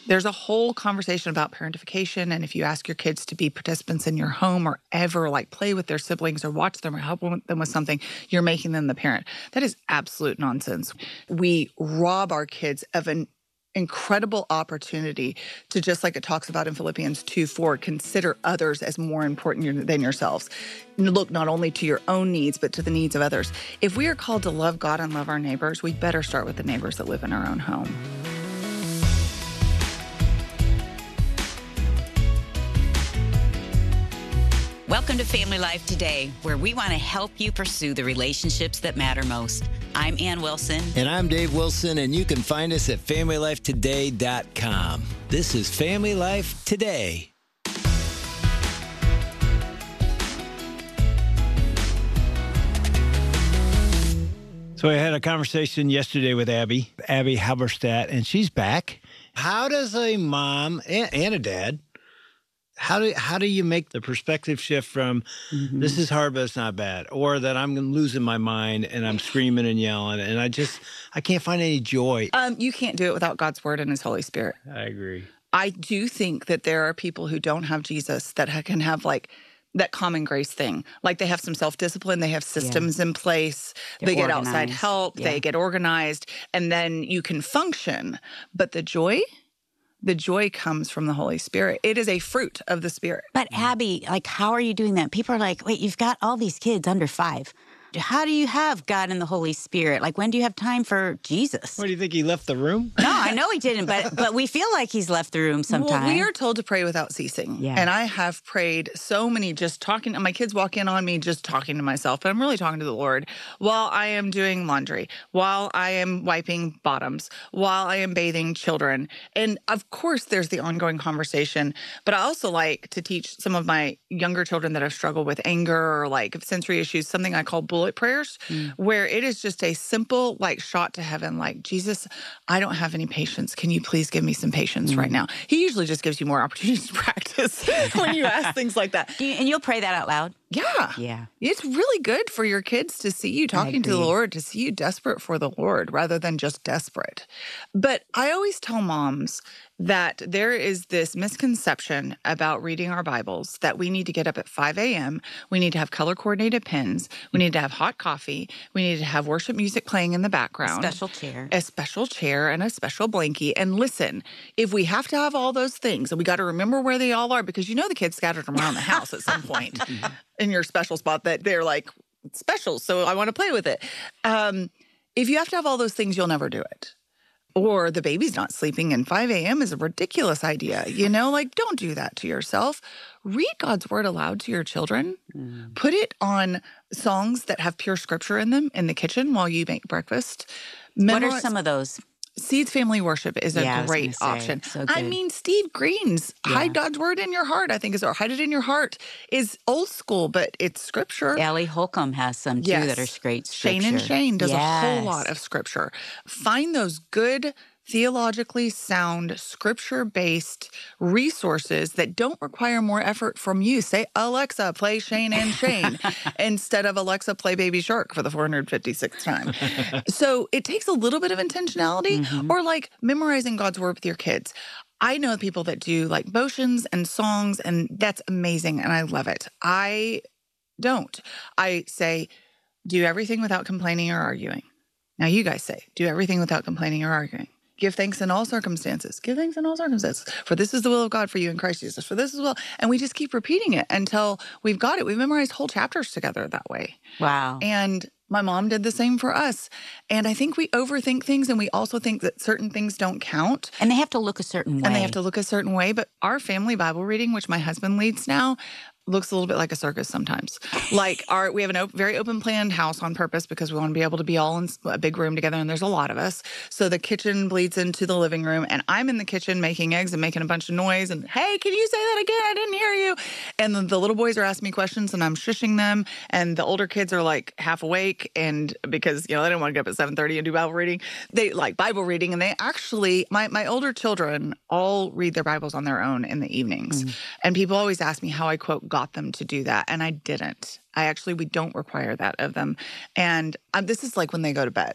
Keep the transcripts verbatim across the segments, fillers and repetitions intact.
There's a whole conversation about parentification, and if you ask your kids to be participants in your home or ever like play with their siblings or watch them or help them with something, you're making them the parent. That is absolute nonsense. We rob our kids of an incredible opportunity to, just like it talks about in Philippians two four, consider others as more important than yourselves. Look not only to your own needs, but to the needs of others. If we are called to love God and love our neighbors, we better start with the neighbors that live in our own home. Welcome to Family Life Today, where we want to help you pursue the relationships that matter most. I'm Ann Wilson. And I'm Dave Wilson, and you can find us at family life today dot com. This is Family Life Today. So I had a conversation yesterday with Abby, Abby Halberstadt, and she's back. How does a mom and, and a dad, how do how do you make the perspective shift from mm-hmm. this is hard but it's not bad, or that I'm losing my mind and I'm screaming and yelling and I just I can't find any joy? Um, you can't do it without God's word and His Holy Spirit. I agree. I do think that there are people who don't have Jesus that ha- can have like that common grace thing. Like they have some self-discipline, they have systems yeah. in place, They're they get organized. outside help, yeah. they get organized, and then you can function. But the joy, the joy comes from the Holy Spirit. It is a fruit of the Spirit. But Abby, like, how are you doing that? People are like, wait, you've got all these kids under five. How do you have God and the Holy Spirit? Like, when do you have time for Jesus? What, do you think he left the room? No, I know he didn't, but but we feel like he's left the room sometime. Well, we are told to pray without ceasing. Yeah. And I have prayed so many, just talking, my kids walk in on me just talking to myself, but I'm really talking to the Lord while I am doing laundry, while I am wiping bottoms, while I am bathing children. And of course, there's the ongoing conversation, but I also like to teach some of my younger children that have struggled with anger or like sensory issues, something I call bullet prayers, mm. where it is just a simple like shot to heaven, like, Jesus, I don't have any patience. Can you please give me some patience mm. right now? He usually just gives you more opportunities to practice when you ask things like that. Do you, and you'll pray that out loud? Yeah. Yeah. It's really good for your kids to see you talking to the Lord, to see you desperate for the Lord rather than just desperate. But I always tell moms that there is this misconception about reading our Bibles that we need to get up at five a.m., we need to have color-coordinated pens, we need to have hot coffee, we need to have worship music playing in the background. A special chair. A special chair and a special blankie. And listen, if we have to have all those things, and we got to remember where they all are, because you know the kids scattered around the house at some point in your special spot that they're like, it's special, so I want to play with it. Um, if you have to have all those things, you'll never do it. Or the baby's not sleeping and five a.m. is a ridiculous idea. You know, like, don't do that to yourself. Read God's word aloud to your children. Mm. Put it on songs that have pure scripture in them in the kitchen while you make breakfast. Memorize- what are some of those? Seeds Family Worship is a yeah, great say, option. So I mean, Steve Green's yeah. Hide God's Word in Your Heart, I think, is, or Hide It in Your Heart, is old school, but it's scripture. Ellie Holcomb has some, too, yes. that are great scripture. Shane and Shane does yes. a whole lot of scripture. Find those good, theologically sound, scripture-based resources that don't require more effort from you. Say, Alexa, play Shane and Shane, instead of Alexa, play Baby Shark for the four hundred fifty-sixth time. So it takes a little bit of intentionality, mm-hmm. or like memorizing God's word with your kids. I know people that do like motions and songs, and that's amazing, and I love it. I don't. I say, do everything without complaining or arguing. Now you guys say, do everything without complaining or arguing. Give thanks in all circumstances. Give thanks in all circumstances. For this is the will of God for you in Christ Jesus. For this is well. And we just keep repeating it until we've got it. We've memorized whole chapters together that way. Wow. And my mom did the same for us. And I think we overthink things, and we also think that certain things don't count. And they have to look a certain way. And they have to look a certain way. But our family Bible reading, which my husband leads now, looks a little bit like a circus sometimes. Like our, we have a op- very open planned house on purpose because we want to be able to be all in a big room together, and there's a lot of us. So the kitchen bleeds into the living room, and I'm in the kitchen making eggs and making a bunch of noise and, hey, can you say that again? I didn't hear you. And the, the little boys are asking me questions, and I'm shushing them, and the older kids are like half awake, and because, you know, they didn't want to get up at seven thirty and do Bible reading. They like Bible reading, and they actually, my, my older children all read their Bibles on their own in the evenings. Mm. And people always ask me how I, quote, got them to do that. And I didn't. I actually, we don't require that of them. And um, this is like when they go to bed.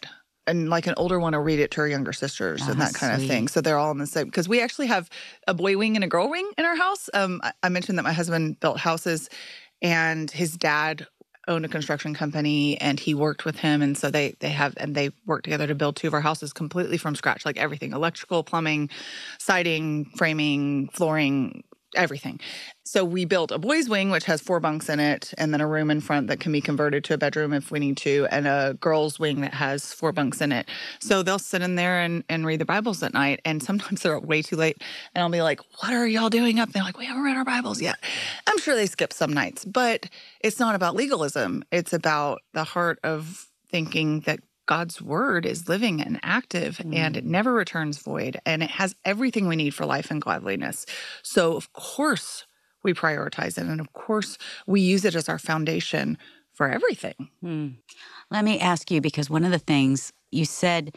and like an older one will read it to her younger sisters Oh, and that kind sweet. of thing. So they're all in the same, because we actually have a boy wing and a girl wing in our house. Um, I, I mentioned that my husband built houses and his dad owned a construction company and he worked with him. And so they they have, and they worked together to build two of our houses completely from scratch, like everything, electrical, plumbing, siding, framing, flooring, everything. So we built a boys' wing, which has four bunks in it, and then a room in front that can be converted to a bedroom if we need to, and a girls' wing that has four bunks in it. So they'll sit in there and, and read the Bibles at night, and sometimes they're up way too late, and I'll be like, what are y'all doing up? They're like, we haven't read our Bibles yet. I'm sure they skip some nights, but it's not about legalism. It's about the heart of thinking that God's word is living and active mm. and it never returns void and it has everything we need for life and godliness. So of course we prioritize it. And of course we use it as our foundation for everything. Hmm. Let me ask you, because one of the things you said,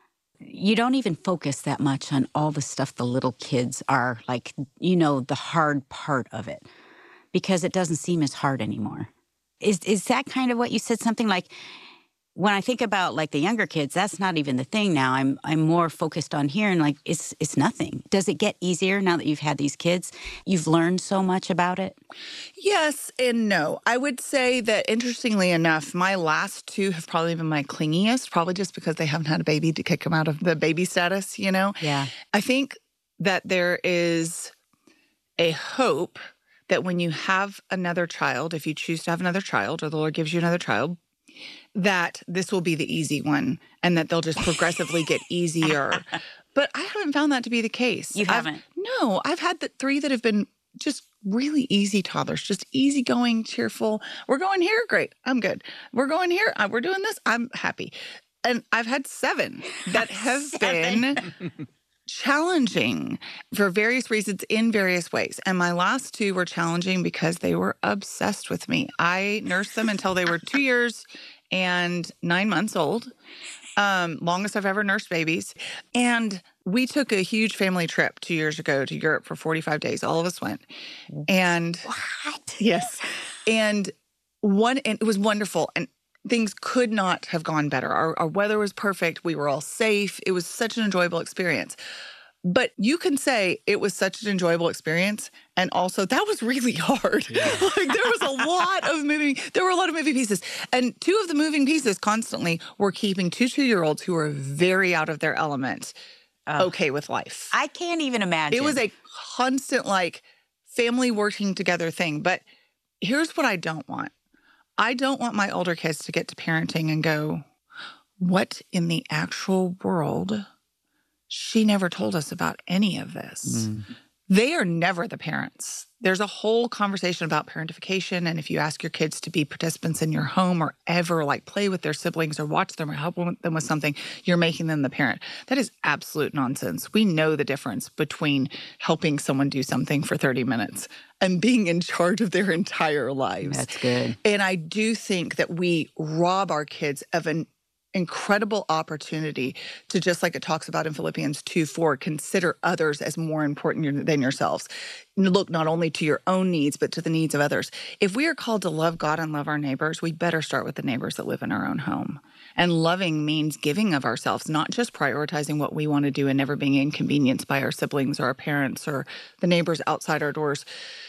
you don't even focus that much on all the stuff the little kids are like, you know, the hard part of it, because it doesn't seem as hard anymore. Is is that kind of what you said? Something like, when I think about like the younger kids, that's not even the thing now. I'm I'm more focused on here and like it's it's nothing. Does it get easier now that you've had these kids? You've learned so much about it? Yes and no. I would say that interestingly enough, my last two have probably been my clingiest, probably just because they haven't had a baby to kick them out of the baby status, you know? Yeah. I think that there is a hope that when you have another child, if you choose to have another child or the Lord gives you another child, that this will be the easy one and that they'll just progressively get easier. But I haven't found that to be the case. You haven't? I've, no, I've had the three that have been just really easy toddlers, just easygoing, cheerful. We're going here, great, I'm good. We're going here, uh, we're doing this, I'm happy. And I've had seven that have Seven. been challenging for various reasons in various ways. And my last two were challenging because they were obsessed with me. I nursed them until they were two years and nine months old. Um, longest I've ever nursed babies. And we took a huge family trip two years ago to Europe for forty-five days. All of us went. And What? yes. And one, and it was wonderful. And things could not have gone better. Our, our weather was perfect. We were all safe. It was such an enjoyable experience. But you can say it was such an enjoyable experience. And also that was really hard. Yeah. Like there was a lot of moving, there were a lot of moving pieces. And two of the moving pieces constantly were keeping two two-year-olds who were very out of their element uh, okay with life. I can't even imagine. It was a constant like family working together thing. But here's what I don't want. I don't want my older kids to get to parenting and go, what in the actual world? She never told us about any of this. Mm. They are never the parents. There's a whole conversation about parentification. And if you ask your kids to be participants in your home or ever like play with their siblings or watch them or help them with something, you're making them the parent. That is absolute nonsense. We know the difference between helping someone do something for thirty minutes and being in charge of their entire lives. That's good. And I do think that we rob our kids of an incredible opportunity to, just like it talks about in Philippians two four, consider others as more important than yourselves. Look not only to your own needs, but to the needs of others. If we are called to love God and love our neighbors, we better start with the neighbors that live in our own home. And loving means giving of ourselves, not just prioritizing what we want to do and never being inconvenienced by our siblings or our parents or the neighbors outside our doors.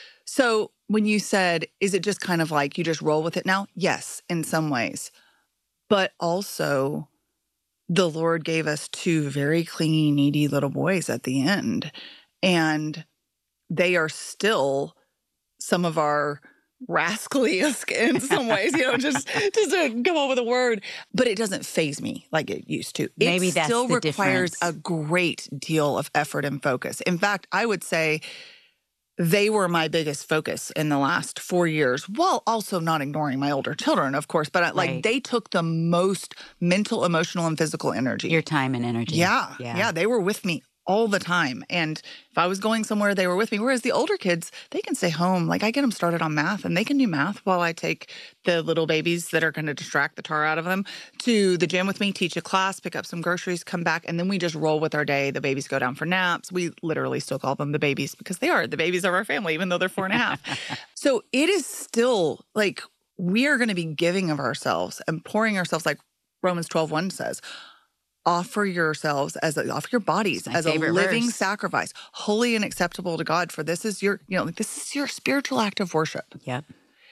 So when you said, is it just kind of like you just roll with it now? Yes, in some ways. But also, the Lord gave us two very clingy, needy little boys at the end. And they are still some of our rascaliest in some ways, you know, just, just to come up with a word. But it doesn't faze me like it used to. Maybe it that's still the requires difference. a great deal of effort and focus. In fact, I would say they were my biggest focus in the last four years, while also not ignoring my older children, of course. But like Right. they took the most mental, emotional, and physical energy. Your time and energy. Yeah, Yeah. yeah. They were with me all the time. And if I was going somewhere, they were with me. Whereas the older kids, they can stay home. Like I get them started on math and they can do math while I take the little babies that are going to distract the tar out of them to the gym with me, teach a class, pick up some groceries, come back. And then we just roll with our day. The babies go down for naps. We literally still call them the babies because they are the babies of our family, even though they're four and a half. So it is still like we are going to be giving of ourselves and pouring ourselves, like Romans twelve one says, offer yourselves as a, offer your bodies my as a favorite living verse. sacrifice, holy and acceptable to God. For this is your, you know, like this is your spiritual act of worship. Yep.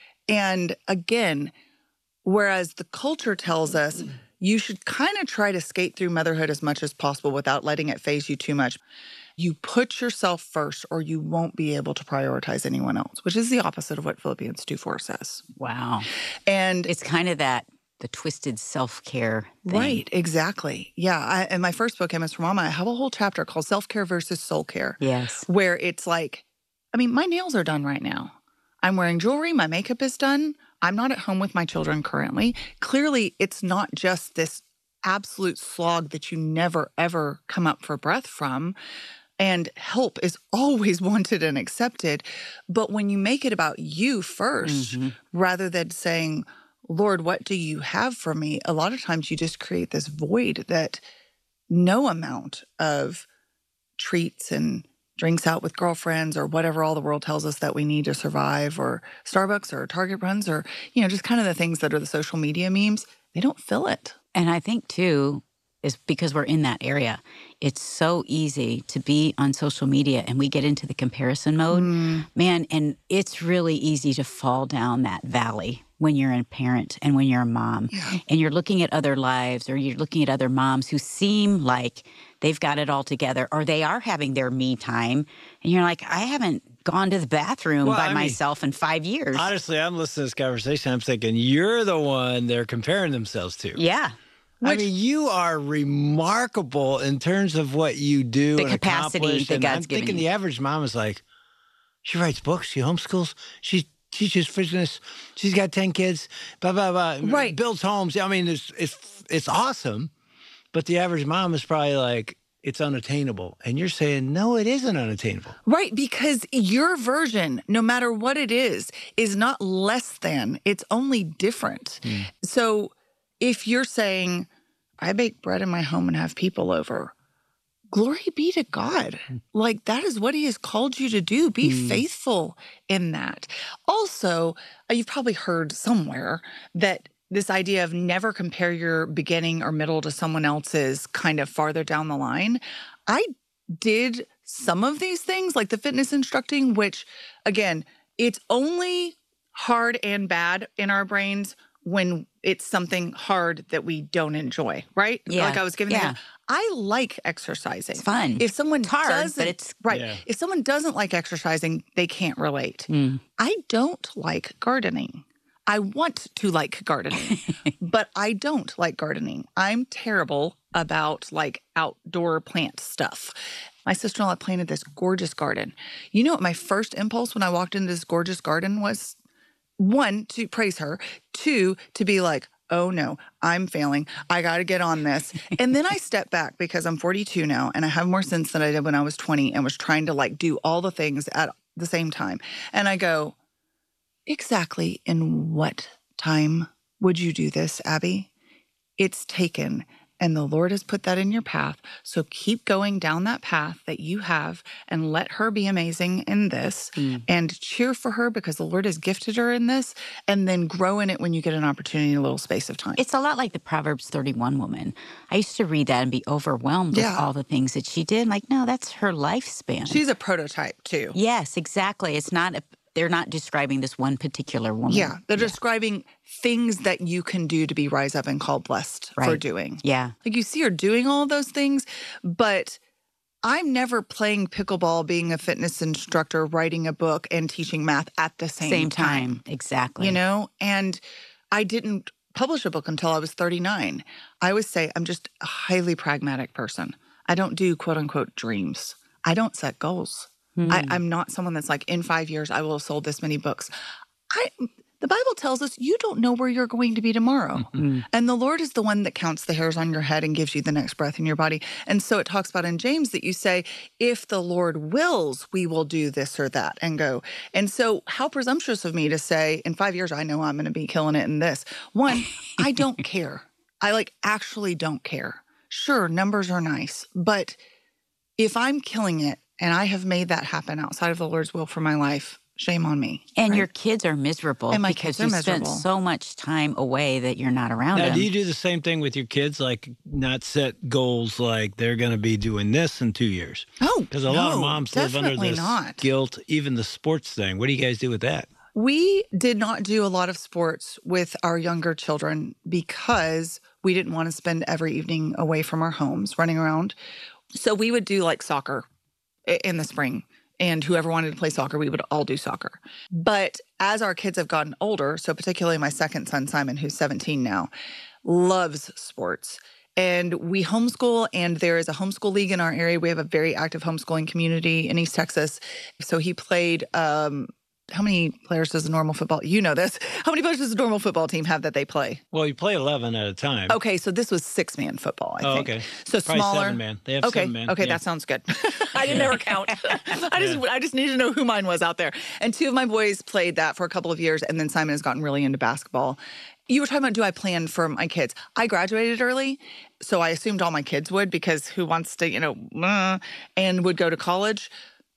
And again, whereas the culture tells us you should kind of try to skate through motherhood as much as possible without letting it phase you too much. You put yourself first or you won't be able to prioritize anyone else, which is the opposite of what Philippians two four says. Wow. And It's kind of that, the twisted self-care thing. right, exactly. Yeah. I, in my first book, Emma's for Mama, I have a whole chapter called Self-Care versus Soul Care. Yes. Where it's like, I mean, my nails are done right now. I'm wearing jewelry. My makeup is done. I'm not at home with my children currently. Clearly, it's not just this absolute slog that you never, ever come up for breath from. And help is always wanted and accepted. But when you make it about you first, Mm-hmm. rather than saying, Lord, what do you have for me? A lot of times you just create this void that no amount of treats and drinks out with girlfriends or whatever all the world tells us that we need to survive, or Starbucks or Target runs, or, you know, just kind of the things that are the social media memes, they don't fill it. And I think, too, is because we're in that area. It's so easy to be on social media and we get into the comparison mode. Mm. Man, and it's really easy to fall down that valley when you're a parent and when you're a mom. Yeah. And you're looking at other lives, or you're looking at other moms who seem like they've got it all together, or they are having their me time. And you're like, I haven't gone to the bathroom Well, by I mean, myself in five years. Honestly, I'm listening to this conversation. I'm thinking, you're the one they're comparing themselves to. Yeah. I mean, you are remarkable in terms of what you do The and capacity accomplish. that And God's I'm given thinking you. the average mom is like, she writes books, she homeschools, she teaches fitness, she's got ten kids, blah, blah, blah. Right. Builds homes. I mean, it's, it's, it's awesome. But the average mom is probably like, it's unattainable. And you're saying, no, it isn't unattainable. Right, because your version, no matter what it is, is not less than. It's only different. Mm. So if you're saying, I bake bread in my home and have people over, glory be to God. Like, that is what he has called you to do. Be Mm. faithful in that. Also, uh, you've probably heard somewhere that this idea of never compare your beginning or middle to someone else's kind of farther down the line. I did some of these things, like the fitness instructing, which, again, it's only hard and bad in our brains when it's something hard that we don't enjoy, right? Yeah. Like I was giving Yeah. the I like exercising. It's fun. If someone It's hard, doesn't, but it's- right. Yeah. If someone doesn't like exercising, they can't relate. Mm. I don't like gardening. I want to like gardening, but I don't like gardening. I'm terrible about like outdoor plant stuff. My sister-in-law planted this gorgeous garden. You know what my first impulse when I walked into this gorgeous garden was? One, to praise her. Two, to be like, oh no, I'm failing. I got to get on this. And then I step back because I'm forty-two now and I have more sense than I did when I was twenty and was trying to like do all the things at the same time. And I go, exactly in what time would you do this, Abby? It's taken. And the Lord has put that in your path. So keep going down that path that you have and let her be amazing in this Mm. and cheer for her because the Lord has gifted her in this, and then grow in it when you get an opportunity in a little space of time. It's a lot like the Proverbs thirty-one woman. I used to read that and be overwhelmed Yeah. with all the things that she did. Like, no, that's her lifespan. She's a prototype too. Yes, exactly. It's not, a, they're not describing this one particular woman. Yeah. They're describing things that you can do to be rise up and called blessed for Right. doing. Yeah. Like you see her doing all those things, but I'm never playing pickleball, being a fitness instructor, writing a book, and teaching math at the same, Same time. time. Exactly. You know? And I didn't publish a book until I was thirty-nine. I always say I'm just a highly pragmatic person. I don't do quote unquote dreams. I don't set goals. Hmm. I, I'm not someone that's like, in five years, I will have sold this many books. I The Bible tells us you don't know where you're going to be tomorrow. Mm-hmm. And the Lord is the one that counts the hairs on your head and gives you the next breath in your body. And so it talks about in James that you say, if the Lord wills, we will do this or that and go. And so how presumptuous of me to say, in five years, I know I'm going to be killing it in this. One, I don't care. I like actually don't care. Sure, numbers are nice. But if I'm killing it and I have made that happen outside of the Lord's will for my life, Shame on me. And right? your kids are miserable And my because kids are you miserable. spent so much time away that you're not around Now, them. do you do the same thing with your kids? Like, not set goals like they're going to be doing this in two years? Oh, Because a no, lot of moms live under definitely this not. guilt, even the sports thing. What do you guys do with that? We did not do a lot of sports with our younger children because we didn't want to spend every evening away from our homes running around. So we would do like soccer i- in the spring. And whoever wanted to play soccer, we would all do soccer. But as our kids have gotten older, so particularly my second son, Simon, who's seventeen now, loves sports. And we homeschool, and there is a homeschool league in our area. We have a very active homeschooling community in East Texas. So he played, um, how many players does a normal football, you know this, how many players does a normal football team have that they play? Well, you play eleven at a time. Okay, so this was six-man football, I Oh, think. okay. So Probably smaller. seven man. They have okay, seven man. okay, Yeah. that sounds good. I didn't ever count. I just I just needed to know who mine was out there. And two of my boys played that for a couple of years, and then Simon has gotten really into basketball. You were talking about, do I plan for my kids? I graduated early, so I assumed all my kids would, because who wants to, you know, uh, and would go to college.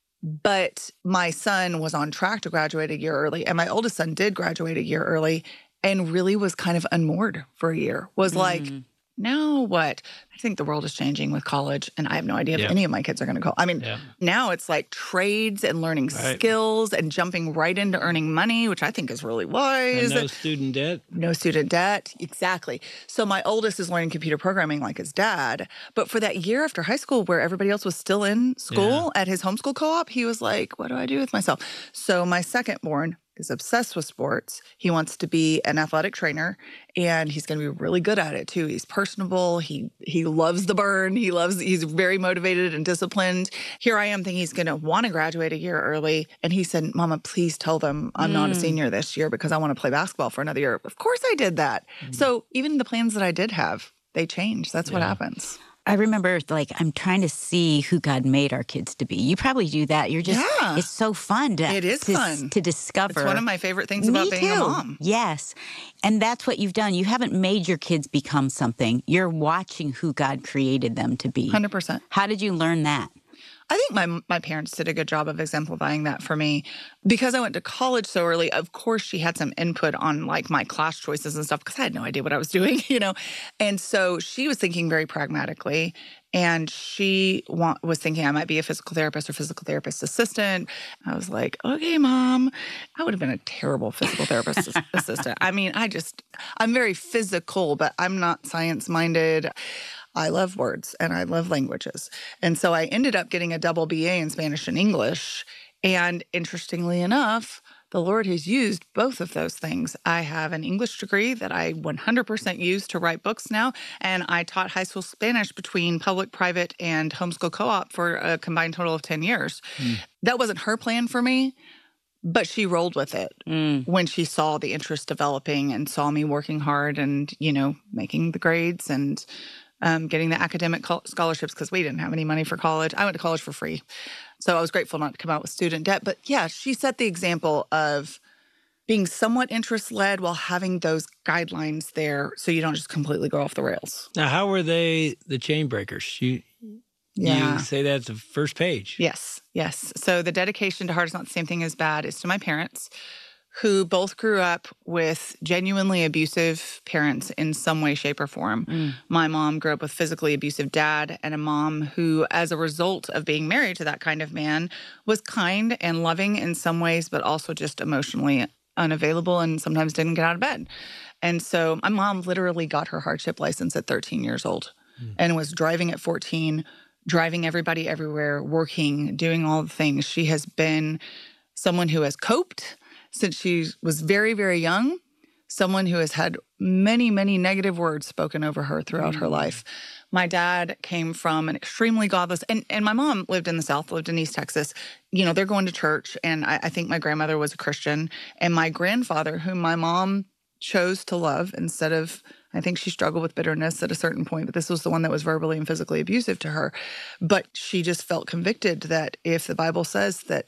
But my son was on track to graduate a year early, and my oldest son did graduate a year early and really was kind of unmoored for a year, was like, now what? I think the world is changing with college, and I have no idea if Yeah. any of my kids are going to go. I mean, Yeah. now it's like trades and learning Right. skills and jumping right into earning money, which I think is really And wise. no student debt. No student debt. Exactly. So my oldest is learning computer programming like his dad. But for that year after high school where everybody else was still in school at his homeschool co-op, he was like, what do I do with myself? So my second born is obsessed with sports. He wants to be an athletic trainer, and he's going to be really good at it too. He's personable. He he loves the burn. He loves, he's very motivated and disciplined. Here I am thinking he's going to want to graduate a year early. And he said, Mama, please tell them I'm not a senior this year because I want to play basketball for another year. Of course I did that. So even the plans that I did have, they changed. That's what Yeah. happens. I remember, like, I'm trying to see who God made our kids to be. You probably do that. You're just, Yeah. it's so fun to, It is to, fun. to discover. It's one of my favorite things Me about being too. a mom. Yes. And that's what you've done. You haven't made your kids become something. You're watching who God created them to be. one hundred percent. How did you learn that? I think my my parents did a good job of exemplifying that for me. Because I went to college so early, of course she had some input on like my class choices and stuff because I had no idea what I was doing, you know. And so she was thinking very pragmatically, and she wa- was thinking I might be a physical therapist or physical therapist assistant. I was like, okay, Mom. I would have been a terrible physical therapist as- assistant. I mean, I just, I'm very physical, but I'm not science-minded. I love words and I love languages. And so I ended up getting a double B A in Spanish and English. And interestingly enough, the Lord has used both of those things. I have an English degree that I one hundred percent use to write books now. And I taught high school Spanish between public, private, and homeschool co-op for a combined total of ten years. Mm. That wasn't her plan for me, but she rolled with it mm. when she saw the interest developing and saw me working hard and, you know, making the grades and Um, getting the academic scholarships because we didn't have any money for college. I went to college for free. So I was grateful not to come out with student debt. But yeah, she set the example of being somewhat interest-led while having those guidelines there so you don't just completely go off the rails. Now, how were they the chain breakers? You, Yeah. you say that's the first page. Yes, yes. So the dedication to heart is not the same thing as bad is to my parents, who both grew up with genuinely abusive parents in some way, shape, or form. Mm. My mom grew up with physically abusive dad and a mom who, as a result of being married to that kind of man, was kind and loving in some ways, but also just emotionally unavailable and sometimes didn't get out of bed. And so my mom literally got her hardship license at thirteen years old mm. and was driving at fourteen, driving everybody everywhere, working, doing all the things. She has been someone who has coped since she was very, very young, someone who has had many, many negative words spoken over her throughout mm-hmm. her life. My dad came from an extremely godless, and, and my mom lived in the South, lived in East Texas. You know, they're going to church, and I, I think my grandmother was a Christian. And my grandfather, whom my mom chose to love instead of, I think she struggled with bitterness at a certain point, but this was the one that was verbally and physically abusive to her. But she just felt convicted that if the Bible says that,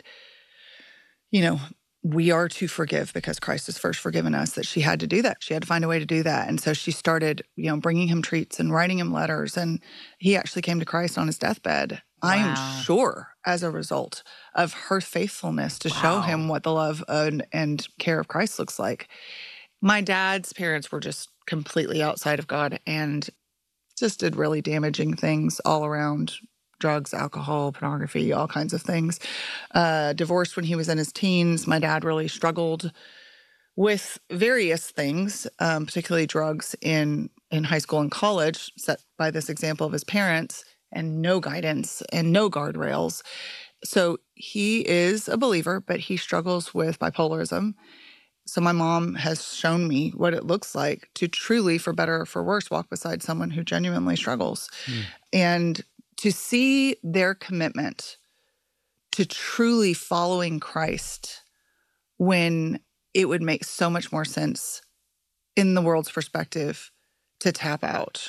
you know, we are to forgive because Christ has first forgiven us, that she had to do that. She had to find a way to do that. And so she started, you know, bringing him treats and writing him letters. And he actually came to Christ on his deathbed. I am Wow. sure as a result of her faithfulness to show Wow. him what the love and, and care of Christ looks like. My dad's parents were just completely outside of God and just did really damaging things all around: drugs, alcohol, pornography, all kinds of things. Uh, divorced when he was in his teens. My dad really struggled with various things, um, particularly drugs in, in high school and college, set by this example of his parents, and no guidance and no guardrails. So he is a believer, but he struggles with bipolarism. So my mom has shown me what it looks like to truly, for better or for worse, walk beside someone who genuinely struggles. Mm. And to see their commitment to truly following Christ when it would make so much more sense in the world's perspective to tap out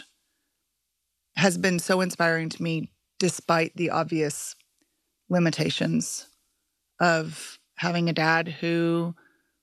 has been so inspiring to me, despite the obvious limitations of having a dad who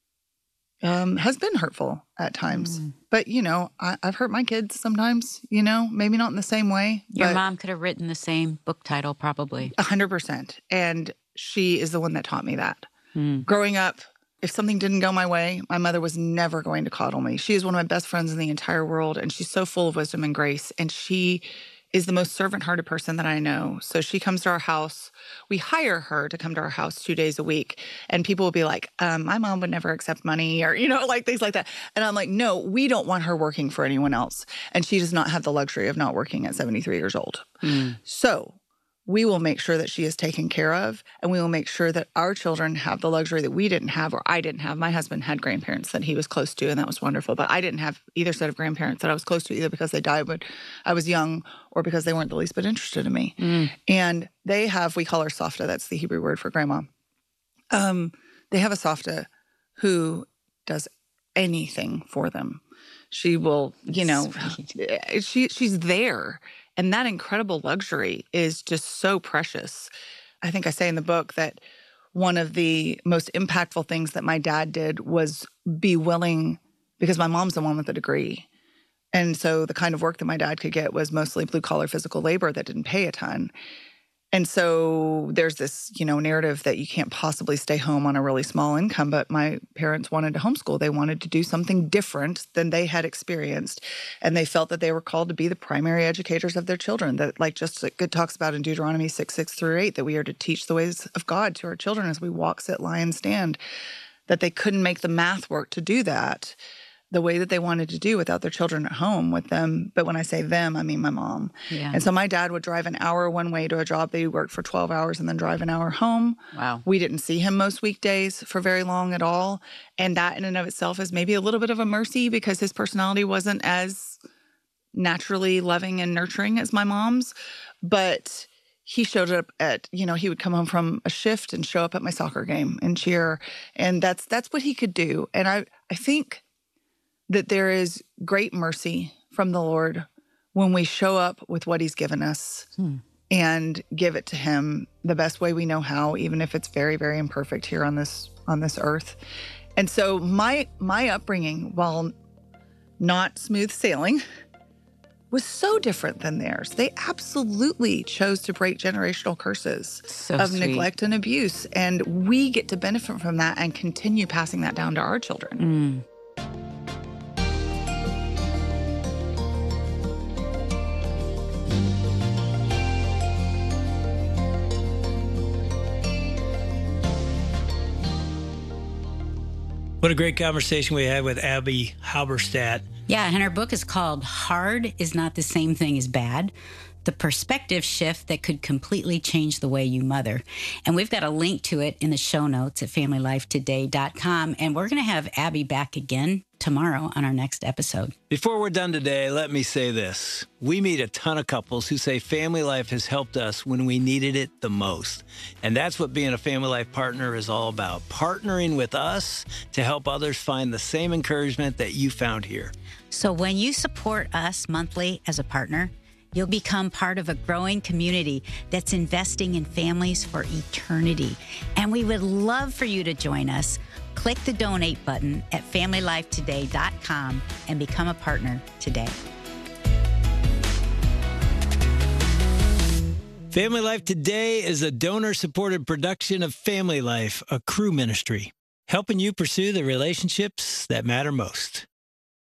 um, has been hurtful at times. Mm. But, you know, I, I've hurt my kids sometimes, you know, maybe not in the same way. Your mom could have written the same book title, probably. A hundred percent. And she is the one that taught me that. Mm. Growing up, if something didn't go my way, my mother was never going to coddle me. She is one of my best friends in the entire world, and she's so full of wisdom and grace. And she is the most servant-hearted person that I know. So she comes to our house. We hire her to come to our house two days a week. And people will be like, um, my mom would never accept money, or, you know, like things like that. And I'm like, no, we don't want her working for anyone else. And she does not have the luxury of not working at seventy-three years old. Mm. So we will make sure that she is taken care of, and we will make sure that our children have the luxury that we didn't have, or I didn't have. My husband had grandparents that he was close to, and that was wonderful. But I didn't have either set of grandparents that I was close to, either because they died when I was young or because they weren't the least bit interested in me. Mm. And they have, we call her Safta, that's the Hebrew word for grandma. Um, they have a Safta who does anything for them. She will, you know, she she's there. And that incredible luxury is just so precious. I think I say in the book that one of the most impactful things that my dad did was be willing, because my mom's the one with the degree. And so the kind of work that my dad could get was mostly blue-collar physical labor that didn't pay a ton. And so there's this, you know, narrative that you can't possibly stay home on a really small income. But my parents wanted to homeschool. They wanted to do something different than they had experienced. And they felt that they were called to be the primary educators of their children. That, like just like it talks about in Deuteronomy six, six through eight, that we are to teach the ways of God to our children as we walk, sit, lie, and stand. That they couldn't make the math work to do that the way that they wanted to do without their children at home with them. But when I say them, I mean my mom. Yeah. And so my dad would drive an hour one way to a job that he worked for twelve hours and then drive an hour home. Wow. We didn't see him most weekdays for very long at all. And that in and of itself is maybe a little bit of a mercy, because his personality wasn't as naturally loving and nurturing as my mom's. But he showed up at, you know, he would come home from a shift and show up at my soccer game and cheer. And that's that's what he could do. And I, I think that there is great mercy from the Lord when we show up with what he's given us hmm. and give it to him the best way we know how, even if it's very, very imperfect here on this on this earth. And so my my upbringing, while not smooth sailing, was so different than theirs. They absolutely chose to break generational curses so of sweet. neglect and abuse. And we get to benefit from that and continue passing that down to our children. Mm. What a great conversation we had with Abby Halberstadt. Yeah, and her book is called Hard is Not the Same Thing as Bad, the perspective shift that could completely change the way you mother. And we've got a link to it in the show notes at family life today dot com. And we're going to have Abby back again tomorrow on our next episode. Before we're done today, let me say this. We meet a ton of couples who say family life has helped us when we needed it the most. And that's what being a family life partner is all about, partnering with us to help others find the same encouragement that you found here. So when you support us monthly as a partner, you'll become part of a growing community that's investing in families for eternity. And we would love for you to join us. Click the donate button at family life today dot com and become a partner today. Family Life Today is a donor-supported production of Family Life, a Cru ministry, helping you pursue the relationships that matter most.